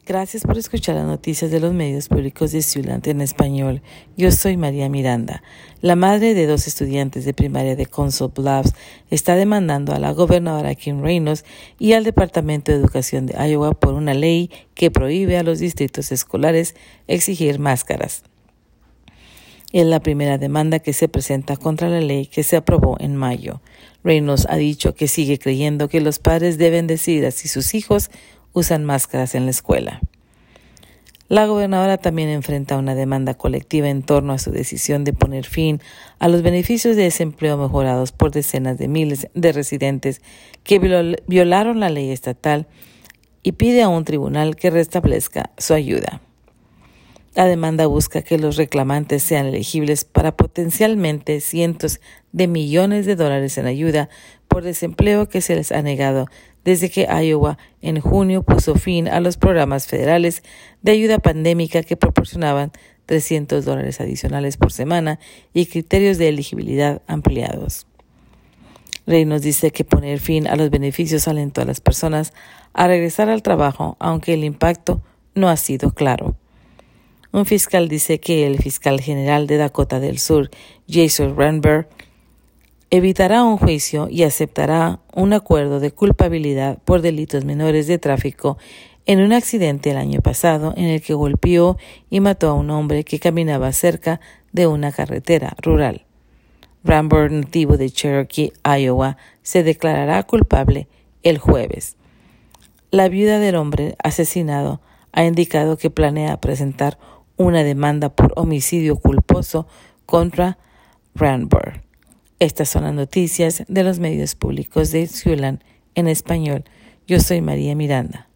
Gracias por escuchar las noticias de los medios públicos de Siouxland en español. Yo soy María Miranda. La madre de 2 estudiantes de primaria de Council Bluffs está demandando a la gobernadora Kim Reynolds y al Departamento de Educación de Iowa por una ley que prohíbe a los distritos escolares exigir máscaras. Es la primera demanda que se presenta contra la ley que se aprobó en mayo. Reynolds ha dicho que sigue creyendo que los padres deben decidir si sus hijos usan máscaras en la escuela. La gobernadora también enfrenta una demanda colectiva en torno a su decisión de poner fin a los beneficios de desempleo mejorados por decenas de miles de residentes que violaron la ley estatal y pide a un tribunal que restablezca su ayuda. La demanda busca que los reclamantes sean elegibles para potencialmente cientos de millones de dólares en ayuda por desempleo que se les ha negado desde que Iowa en junio puso fin a los programas federales de ayuda pandémica que proporcionaban $300 adicionales por semana y criterios de elegibilidad ampliados. Reynolds dice que poner fin a los beneficios alentó a las personas a regresar al trabajo, aunque el impacto no ha sido claro. Un fiscal dice que el fiscal general de Dakota del Sur, Jason Ranberg, evitará un juicio y aceptará un acuerdo de culpabilidad por delitos menores de tráfico en un accidente el año pasado en el que golpeó y mató a un hombre que caminaba cerca de una carretera rural. Ranberg, nativo de Cherokee, Iowa, se declarará culpable el jueves. La viuda del hombre asesinado ha indicado que planea presentar una demanda por homicidio culposo contra Ranberg. Estas son las noticias de los medios públicos de Siouxland en español. Yo soy María Miranda.